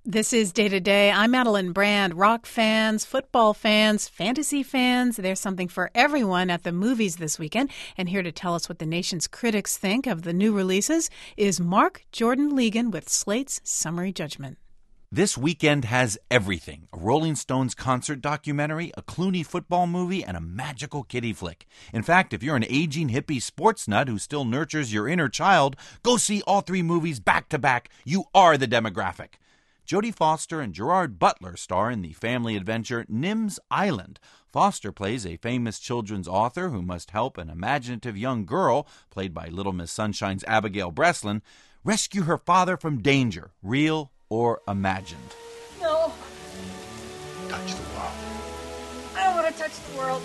This is Day to Day. I'm Madeline Brand. Rock fans, football fans, fantasy fans, there's something for everyone at the movies this weekend. And here to tell us what the nation's critics think of the new releases is Mark Jordan Legan with Slate's Summary Judgment. This weekend has everything. A Rolling Stones concert documentary, a Clooney football movie, and a magical kiddie flick. In fact, if you're an aging hippie sports nut who still nurtures your inner child, go see all three movies back to back. You are the demographic. Jodie Foster and Gerard Butler star in the family adventure Nim's Island. Foster plays a famous children's author who must help an imaginative young girl, played by Little Miss Sunshine's Abigail Breslin, rescue her father from danger, real or imagined. No. Touch the world. I don't want to touch the world.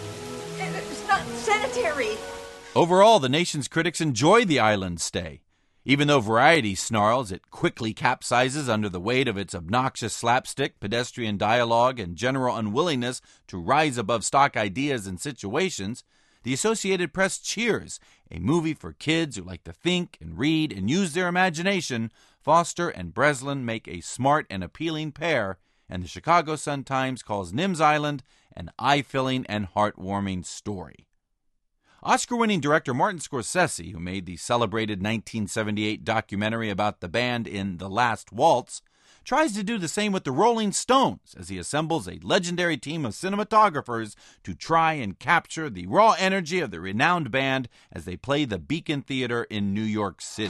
It's not sanitary. Overall, the nation's critics enjoy the island stay. Even though Variety snarls, it quickly capsizes under the weight of its obnoxious slapstick, pedestrian dialogue, and general unwillingness to rise above stock ideas and situations, the Associated Press cheers. A movie for kids who like to think and read and use their imagination. Foster and Breslin make a smart and appealing pair, and the Chicago Sun-Times calls Nim's Island an eye-filling and heartwarming story. Oscar-winning director Martin Scorsese, who made the celebrated 1978 documentary about the band in The Last Waltz, tries to do the same with the Rolling Stones as he assembles a legendary team of cinematographers to try and capture the raw energy of the renowned band as they play the Beacon Theater in New York City.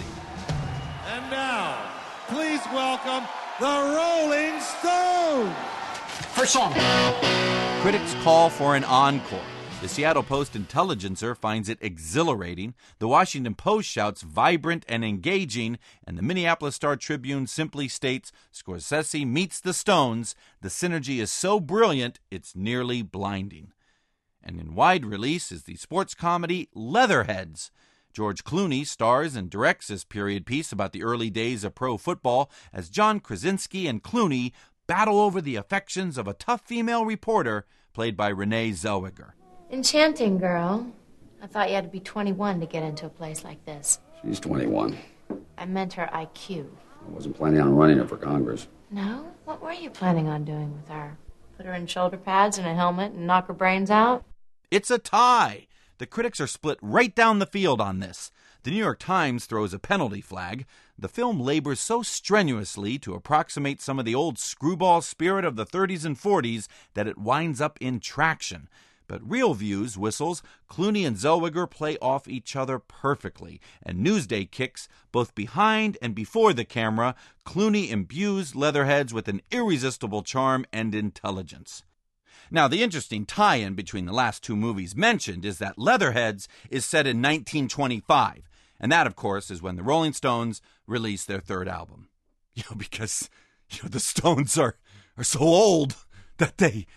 And now, please welcome the Rolling Stones! First song. Critics call for an encore. The Seattle Post-Intelligencer finds it exhilarating, the Washington Post shouts vibrant and engaging, and the Minneapolis Star-Tribune simply states, Scorsese meets the Stones, the synergy is so brilliant, it's nearly blinding. And in wide release is the sports comedy Leatherheads. George Clooney stars and directs this period piece about the early days of pro football as John Krasinski and Clooney battle over the affections of a tough female reporter played by Renee Zellweger. Enchanting girl. I thought you had to be 21 to get into a place like this. She's 21. I meant her IQ. I wasn't planning on running her for Congress. No? What were you planning on doing with her? Put her in shoulder pads and a helmet and knock her brains out? It's a tie. The critics are split right down the field on this. The New York Times throws a penalty flag. The film labors so strenuously to approximate some of the old screwball spirit of the 30s and 40s that it winds up in traction. But Real Views whistles, Clooney and Zellweger play off each other perfectly, and Newsday kicks, both behind and before the camera, Clooney imbues Leatherheads with an irresistible charm and intelligence. Now, the interesting tie-in between the last two movies mentioned is that Leatherheads is set in 1925, and that, of course, is when the Rolling Stones released their third album. Because the Stones are so old that they...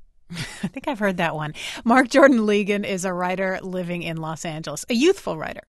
I think I've heard that one. Mark Jordan Legan is a writer living in Los Angeles, a youthful writer.